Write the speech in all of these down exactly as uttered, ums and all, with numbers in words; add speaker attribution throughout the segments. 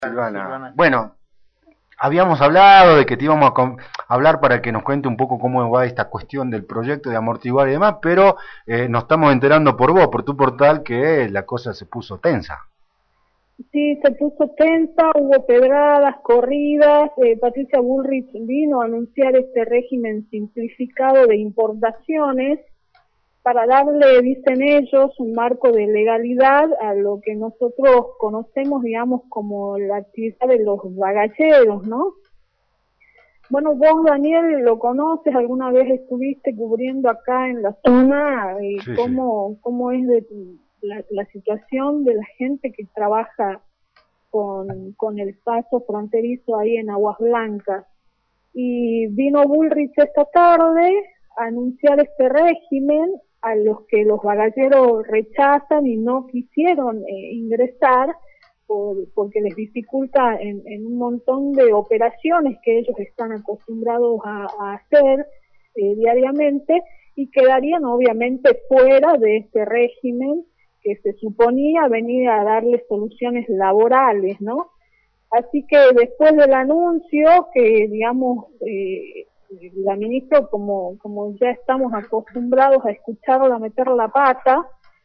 Speaker 1: Silvana.
Speaker 2: Silvana.
Speaker 1: Bueno, habíamos hablado de que te íbamos a com- a hablar para que nos cuente un poco cómo va esta cuestión del proyecto de amortiguar y demás, pero eh, nos estamos enterando por vos, por tu portal, que la cosa se puso tensa.
Speaker 3: Sí, se puso tensa, hubo pedradas, corridas. eh, Patricia Bullrich vino a anunciar este régimen simplificado de importaciones para darle, dicen ellos, un marco de legalidad a lo que nosotros conocemos, digamos, como la actividad de los bagalleros, ¿no? Bueno, vos, Daniel, lo conoces, alguna vez estuviste cubriendo acá en la zona, y
Speaker 1: Sí, sí.
Speaker 3: cómo, cómo es de la, la situación de la gente que trabaja con, con el paso fronterizo ahí en Aguas Blancas. Y vino Bullrich esta tarde a anunciar este régimen a los que los bagalleros rechazan y no quisieron eh, ingresar por, porque les dificulta en, en un montón de operaciones que ellos están acostumbrados a, a hacer eh, diariamente, y quedarían obviamente fuera de este régimen que se suponía venir a darles soluciones laborales, ¿no? Así que después del anuncio, que digamos, eh, la ministra, como, como ya estamos acostumbrados a escucharla meter la pata,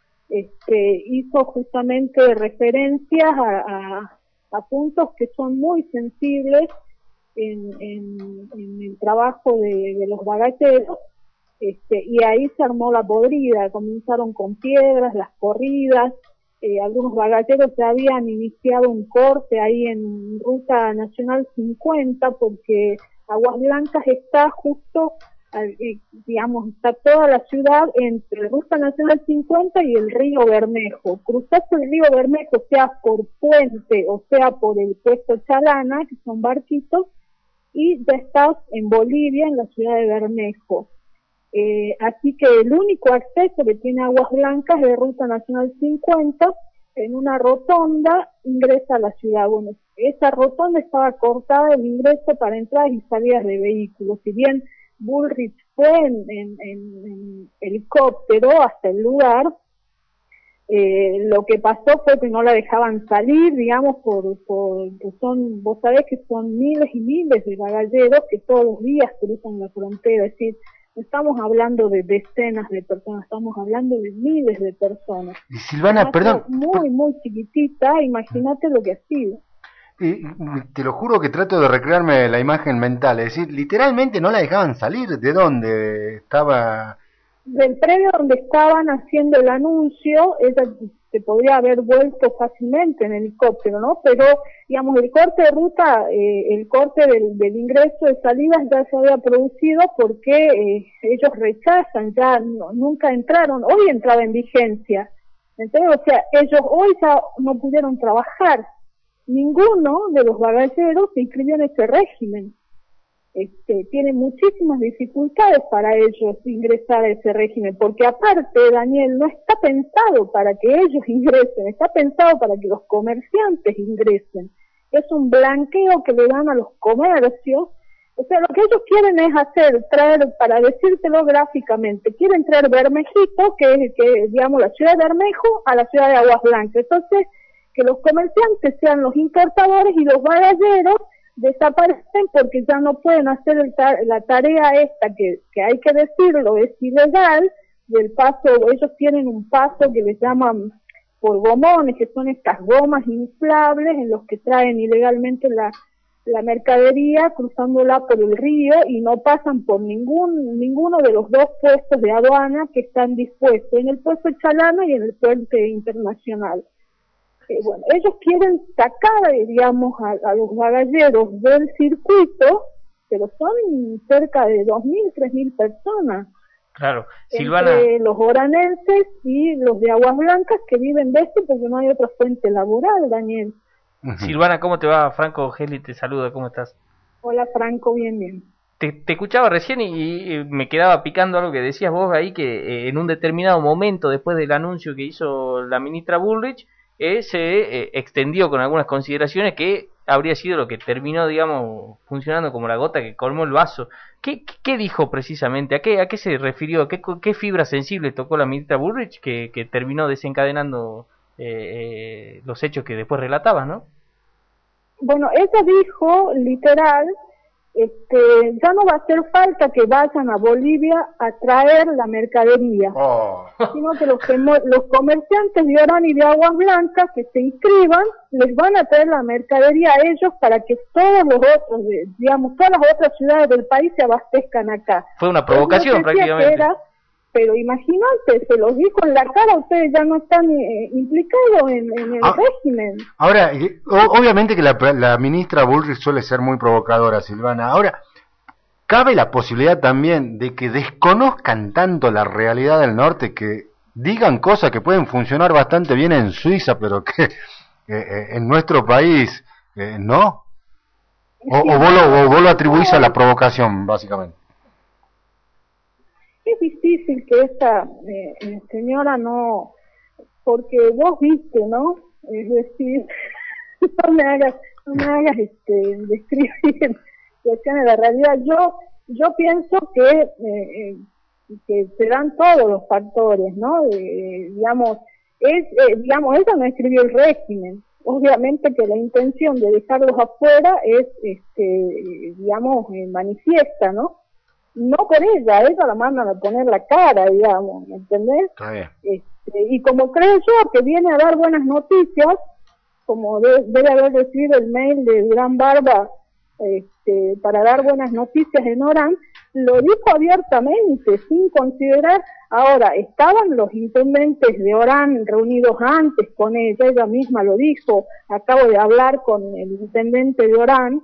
Speaker 3: este, hizo justamente referencias a, a, a puntos que son muy sensibles en, en, en el trabajo de, de los bagalleros, este, y ahí se armó la podrida. Comenzaron con piedras, las corridas. Eh, algunos bagalleros ya habían iniciado un corte ahí en Ruta Nacional cincuenta, porque Aguas Blancas está justo, eh, digamos, está toda la ciudad entre Ruta Nacional cincuenta y el río Bermejo. Cruzaste el río Bermejo, sea por puente o sea por el puesto Chalana, que son barquitos, y ya estás en Bolivia, en la ciudad de Bermejo. Eh, así que el único acceso que tiene Aguas Blancas es de Ruta Nacional cincuenta, en una rotonda ingresa a la ciudad. Bueno, esa rotonda estaba cortada el ingreso para entradas y salidas de vehículos. Si bien Bullrich fue en, en, en, en helicóptero hasta el lugar, eh, lo que pasó fue que no la dejaban salir, digamos, por, por que son, vos sabés que son miles y miles de bagalleros que todos los días cruzan la frontera. Es decir, estamos hablando de decenas de personas, estamos hablando de miles de personas.
Speaker 1: Y Silvana,
Speaker 3: Una
Speaker 1: perdón,
Speaker 3: ciudad muy, muy chiquitita, imagínate lo que ha sido.
Speaker 1: y- y te lo juro que trato de recrearme la imagen mental, es decir, literalmente no la dejaban salir. ¿De dónde estaba?
Speaker 3: Del predio donde estaban haciendo el anuncio, ella se podría haber vuelto fácilmente en helicóptero, ¿no? Pero, digamos, el corte de ruta, eh, el corte del, del ingreso de salidas ya se había producido porque eh, ellos rechazan, ya no, nunca entraron, hoy entraba en vigencia. Entonces, o sea, ellos hoy ya no pudieron trabajar. Ninguno de los bagalleros se inscribió en ese régimen. Este, tiene muchísimas dificultades para ellos ingresar a ese régimen, porque aparte, Daniel, no está pensado para que ellos ingresen, está pensado para que los comerciantes ingresen. Es un blanqueo que le dan a los comercios. O sea, lo que ellos quieren es hacer, traer, para decírtelo gráficamente, quieren traer Bermejito, que es, que, digamos, la ciudad de Bermejo, a la ciudad de Aguas Blancas. Entonces, que los comerciantes sean los importadores y los bagalleros desaparecen porque ya no pueden hacer el ta la tarea esta que, que hay que decirlo, es ilegal, del paso. Ellos tienen un paso que les llaman por gomones, que son estas gomas inflables en los que traen ilegalmente la, la mercadería cruzándola por el río, y no pasan por ningún ninguno de los dos puestos de aduana que están dispuestos, en el puesto Chalana y en el puente internacional. Eh, bueno, ellos quieren sacar, eh, digamos, a, a los bagalleros del circuito, pero son cerca de dos mil, tres mil personas.
Speaker 2: Claro, Silvana.
Speaker 3: Entre los oranenses y los de Aguas Blancas, que viven de esto porque no hay otra fuente laboral, Daniel.
Speaker 2: Silvana, ¿cómo te va? Franco Geli te saluda, ¿cómo estás?
Speaker 3: Hola, Franco, bien, bien.
Speaker 2: Te, te escuchaba recién y, y me quedaba picando algo que decías vos ahí, que eh, en un determinado momento, después del anuncio que hizo la ministra Bullrich, eh, se eh, extendió con algunas consideraciones que habría sido lo que terminó, digamos, funcionando como la gota que colmó el vaso. ¿Qué, qué dijo precisamente? ¿A qué, a qué se refirió? ¿A qué, qué fibra sensible tocó la ministra Bullrich que, que terminó desencadenando eh, eh, los hechos que después relatabas, no?
Speaker 3: bueno, ella dijo, literal, este, ya no va a hacer falta que vayan a Bolivia a traer la mercadería,
Speaker 1: Oh.
Speaker 3: sino que los, los comerciantes de Orán y de Aguas Blancas que se inscriban, les van a traer la mercadería a ellos para que todos los otros, digamos, todas las otras ciudades del país se abastezcan acá.
Speaker 2: Fue una provocación prácticamente.
Speaker 3: Era, pero imagínate, se los dijo en la cara, ustedes ya no están eh, implicados en, en el ah, régimen.
Speaker 1: Ahora, o, obviamente que la, la ministra Bullrich suele ser muy provocadora, Silvana. Ahora, ¿cabe la posibilidad también de que desconozcan tanto la realidad del norte, que digan cosas que pueden funcionar bastante bien en Suiza, pero que eh, en nuestro país eh, no? O, sí, o, vos lo, o vos lo atribuís a la provocación, básicamente.
Speaker 3: Es difícil que esta eh, señora no, porque vos viste, ¿no? Es decir, no me hagas, no me hagas este, describir cuestiones de la realidad. Yo, yo pienso que, eh, que se dan todos los factores, ¿no? Eh, digamos, es, eh, digamos, ella no escribió el régimen. Obviamente que la intención de dejarlos afuera es, este, digamos, eh, manifiesta, ¿no? No por ella, ella la mandan a poner la cara, digamos, ¿me entendés? Este, y como creo yo que viene a dar buenas noticias, como de, debe haber recibido el mail de Durán Barba este, para dar buenas noticias en Orán, lo dijo abiertamente, sin considerar. Ahora, estaban los intendentes de Orán reunidos antes con ella, ella misma lo dijo, acabo de hablar con el intendente de Orán,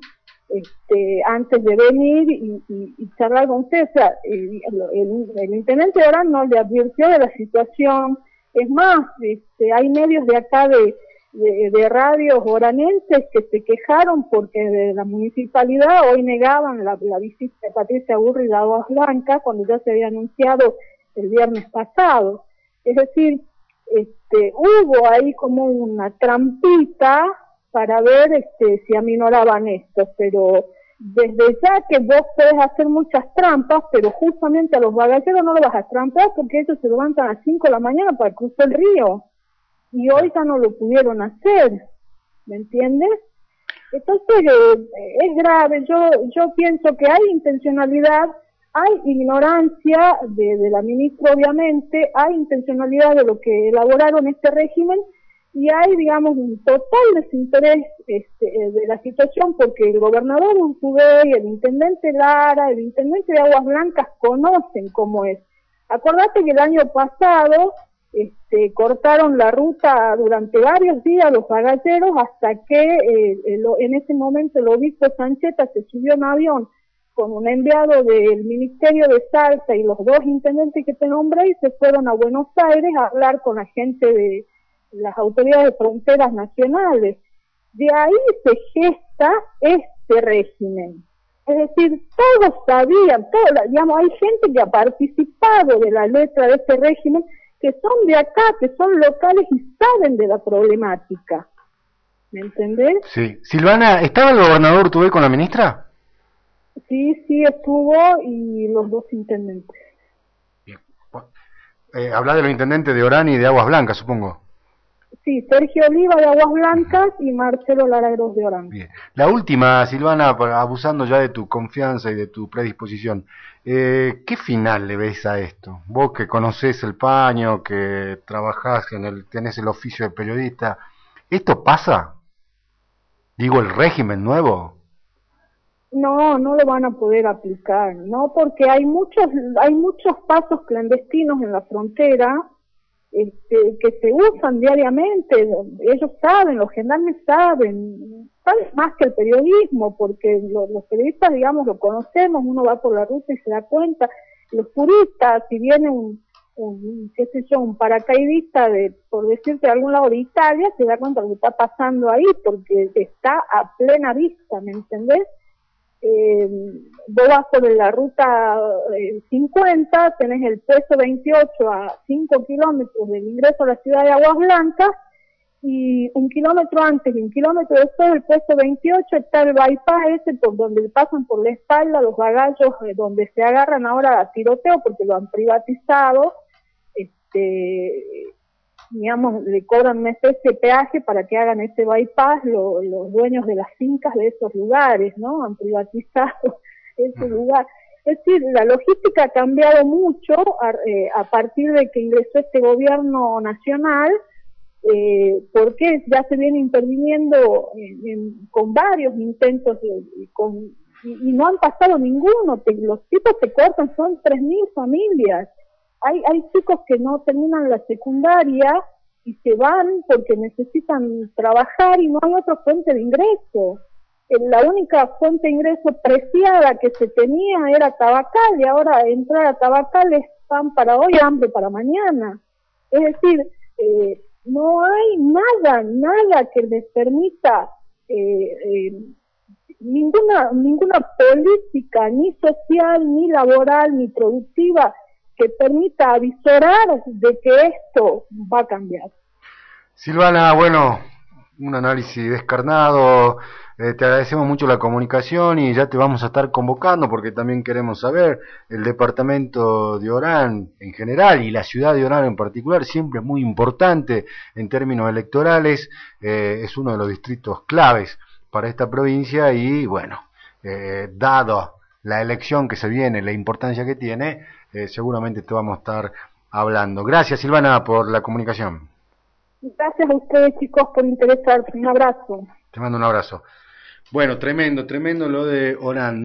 Speaker 3: Este, antes de venir y, y, y charlar con usted. O sea, el, el, el intendente de Orán no le advirtió de la situación. Es más, este, hay medios de acá de, de, de radios oranenses que se quejaron porque de la municipalidad hoy negaban la, la visita de Patricia Bullrich a Aguas Blancas cuando ya se había anunciado el viernes pasado. Es decir, este, hubo ahí como una trampita para ver este, si aminoraban esto, pero desde ya que vos podés hacer muchas trampas, pero justamente a los bagalleros no lo vas a trampar porque ellos se levantan a las cinco de la mañana para cruzar el río, y hoy ya no lo pudieron hacer, ¿me entiendes? Entonces eh, es grave. Yo yo pienso que hay intencionalidad, hay ignorancia de, de la ministra, obviamente, hay intencionalidad de lo que elaboraron este régimen, y hay, digamos, un total desinterés este, de la situación, porque el gobernador Urtubey, el intendente Lara, el intendente de Aguas Blancas conocen cómo es. Acordate que el año pasado este, cortaron la ruta durante varios días los bagalleros, hasta que eh, el, en ese momento el obispo Sancheta se subió en avión con un enviado del Ministerio de Salsa y los dos intendentes que te nombré, y se fueron a Buenos Aires a hablar con la gente de las autoridades de fronteras nacionales. De ahí se gesta este régimen. Es decir, todos sabían, todos, digamos, hay gente que ha participado de la letra de este régimen, que son de acá, que son locales y saben de la problemática. ¿Me entendés?
Speaker 1: Sí. Silvana, ¿estaba el gobernador Urtubey con la ministra?
Speaker 3: Sí, sí estuvo, y los dos intendentes.
Speaker 1: Bien. Eh, habla de los intendentes de Orán y de Aguas Blancas, supongo.
Speaker 3: Sí, Sergio Oliva de Aguas Blancas y Marcelo Laragros de Orán.
Speaker 1: Bien. La última, Silvana, abusando ya de tu confianza y de tu predisposición, eh, ¿qué final le ves a esto? Vos que conocés el paño, que trabajás, en el, tenés el oficio de periodista, ¿esto pasa? Digo, el régimen nuevo.
Speaker 3: No, no lo van a poder aplicar, ¿no? Porque hay muchos, hay muchos pasos clandestinos en la frontera, Este, que se usan diariamente. Ellos saben, los gendarmes saben, saben más que el periodismo, porque lo, los periodistas, digamos, lo conocemos, uno va por la ruta y se da cuenta. Los turistas, si viene un, un qué sé yo, un paracaidista de, por decirte, de algún lado de Italia, se da cuenta de lo que está pasando ahí, porque está a plena vista, ¿me entendés? Eh, vos vas por la ruta eh, cincuenta, tenés el puesto veintiocho a cinco kilómetros del ingreso a la ciudad de Aguas Blancas, y un kilómetro antes y un kilómetro después del puesto veintiocho está el bypass ese por donde pasan por la espalda los bagallos, eh, donde se agarran ahora a tiroteo porque lo han privatizado. Este, digamos, le cobran una especie de peaje para que hagan ese bypass lo, los dueños de las fincas de esos lugares, ¿no? Han privatizado ese lugar. Es decir, la logística ha cambiado mucho a, eh, a partir de que ingresó este gobierno nacional, eh, porque ya se viene interviniendo en, en, con varios intentos de, con, y, y no han pasado ninguno. Te, los tipos que cortan son tres mil familias. Hay, hay chicos que no terminan la secundaria y se van porque necesitan trabajar y no hay otra fuente de ingreso. La única fuente de ingreso preciada que se tenía era Tabacal, y ahora entrar a Tabacal es pan para hoy, hambre para mañana. Es decir, eh, no hay nada, nada que les permita eh, eh, ninguna, ninguna política, ni social, ni laboral, ni productiva, que permita avisorar de que esto va a cambiar.
Speaker 1: Silvana, bueno, un análisis descarnado, eh, te agradecemos mucho la comunicación y ya te vamos a estar convocando porque también queremos saber, el departamento de Orán en general y la ciudad de Orán en particular siempre es muy importante en términos electorales, eh, es uno de los distritos claves para esta provincia y bueno, eh, dado la elección que se viene, la importancia que tiene, eh, seguramente te vamos a estar hablando. Gracias, Silvana, por la comunicación.
Speaker 3: Gracias a ustedes, chicos, por interesarse. Un abrazo.
Speaker 1: Te mando un abrazo. Bueno, tremendo, tremendo lo de Orán.